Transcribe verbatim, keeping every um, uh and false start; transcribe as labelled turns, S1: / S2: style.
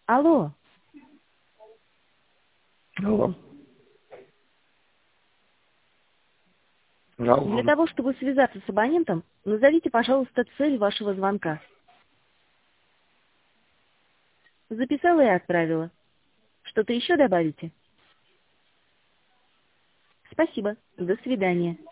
S1: Алло.
S2: Алло.
S1: Для
S2: Алло.
S1: того, чтобы связаться с абонентом, назовите, пожалуйста, цель вашего звонка. Записала и отправила. Что-то еще добавите? Спасибо. До свидания.